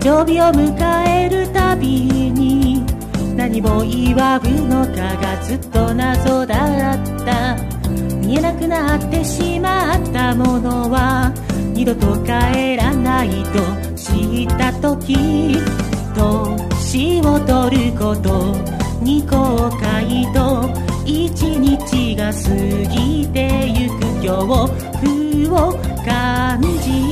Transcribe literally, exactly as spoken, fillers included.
生日を迎えるたびに何を祝うのかがずっと謎だった。見えなくなってしまったものは二度と帰らないと知った時、年を取ることに後悔と一日が過ぎてゆく恐怖を感じ